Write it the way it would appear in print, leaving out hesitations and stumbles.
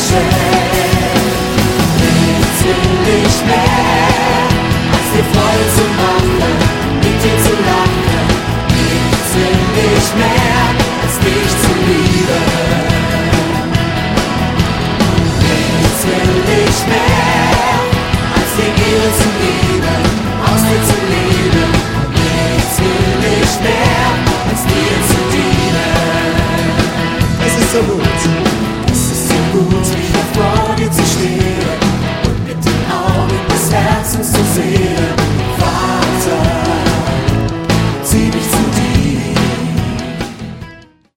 Nichts will ich mehr, als dir Freude zu machen, mit dir zu lachen. Nichts will ich mehr, als dich zu lieben. Nichts will ich mehr, als dir Ehre zu